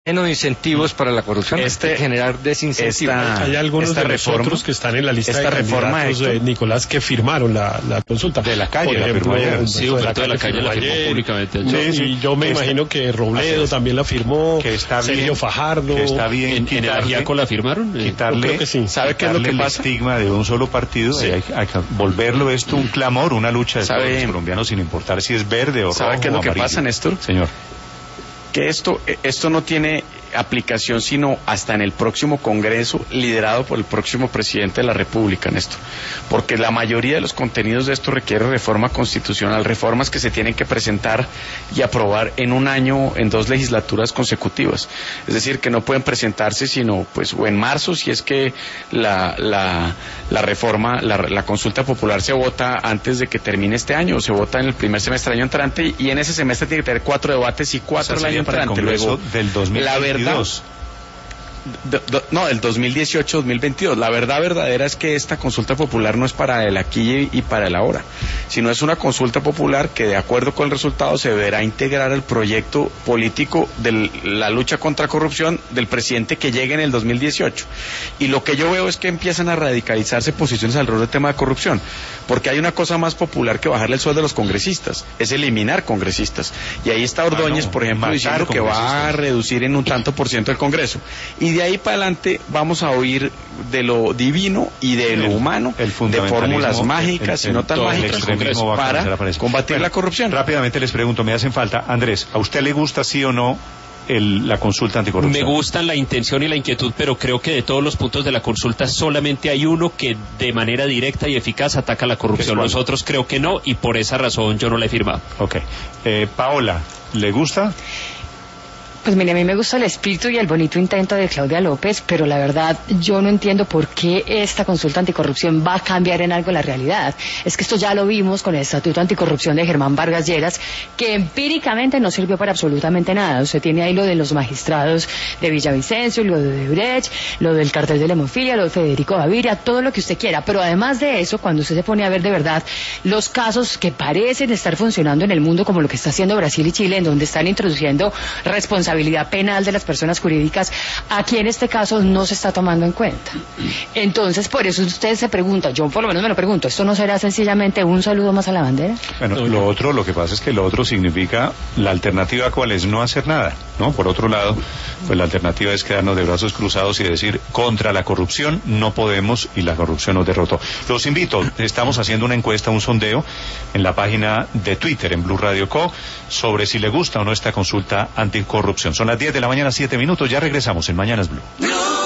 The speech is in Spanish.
de incentivos para la corrupción, generar desincentivos. Hay algunos de nosotros que están en la lista de candidatos, Nicolás, que firmaron la consulta. De la calle, la firmó ayer. Sí, Humberto de la Calle la firmó públicamente. Y yo me imagino que Robledo también la firmó, que está bien, Sergio Fajardo. Que está bien. ¿En el Agiaco la firmaron? Quitarle, creo que sí. ¿Sabe qué es lo que pasa? El estigma de un solo partido, sí. Hay que volverlo esto un clamor, una lucha de todos los colombianos, sin importar si es verde o rojo. ¿Sabe qué es lo que amarillo? pasa, Néstor? Señor. Que esto no tiene aplicación sino hasta en el próximo Congreso, liderado por el próximo presidente de la República, Néstor, porque la mayoría de los contenidos de esto requiere reforma constitucional, reformas que se tienen que presentar y aprobar en un año, en 2 legislaturas consecutivas, es decir, que no pueden presentarse sino pues o en marzo, si es que la reforma, la consulta popular se vota antes de que termine este año, o se vota en el primer semestre del año entrante, y en ese semestre tiene que tener 4 debates y 4 el año entrante. Luego del 2022. La verdad, no, del 2018-2022. La verdad verdadera es que esta consulta popular no es para el aquí y para el ahora, sino es una consulta popular que, de acuerdo con el resultado, se deberá integrar al proyecto político de la lucha contra corrupción del presidente que llegue en el 2018. Y lo que yo veo es que empiezan a radicalizarse posiciones alrededor del tema de corrupción, porque hay una cosa más popular que bajarle el sueldo a los congresistas, es eliminar congresistas. Y ahí está Ordóñez, por ejemplo, diciendo que va a reducir en un tanto por ciento el Congreso. Y de ahí para adelante vamos a oír de lo divino y de lo humano, de fórmulas mágicas y no tan mágicas para combatir la corrupción. Rápidamente les pregunto, me hacen falta, Andrés, ¿a usted le gusta sí o no la consulta anticorrupción? Me gustan la intención y la inquietud, pero creo que de todos los puntos de la consulta solamente hay uno que de manera directa y eficaz ataca la corrupción. Los otros creo que no, y por esa razón yo no la he firmado. Ok. Paola, ¿le gusta? Pues mire, a mí me gusta el espíritu y el bonito intento de Claudia López, pero la verdad yo no entiendo por qué esta consulta anticorrupción va a cambiar en algo la realidad. Es que esto ya lo vimos con el Estatuto Anticorrupción de Germán Vargas Lleras, que empíricamente no sirvió para absolutamente nada. Usted tiene ahí lo de los magistrados de Villavicencio, lo de Odebrecht, lo del cartel de la hemofilia, lo de Federico Gaviria, todo lo que usted quiera. Pero además de eso, cuando usted se pone a ver de verdad los casos que parecen estar funcionando en el mundo, como lo que está haciendo Brasil y Chile, en donde están introduciendo responsabilidad penal de las personas jurídicas, aquí en este caso no se está tomando en cuenta. Entonces, por eso usted se pregunta, yo por lo menos me lo pregunto, ¿esto no será sencillamente un saludo más a la bandera? Bueno, lo que pasa es que lo otro significa, la alternativa cuál es, no hacer nada, ¿no? Por otro lado, pues la alternativa es quedarnos de brazos cruzados y decir, contra la corrupción no podemos, y la corrupción nos derrotó. Los invito, estamos haciendo una encuesta, un sondeo en la página de Twitter, en Blue Radio Co, sobre si le gusta o no esta consulta anticorrupción. Son las 10 de la mañana, 7 minutos, ya regresamos en Mañanas Blue.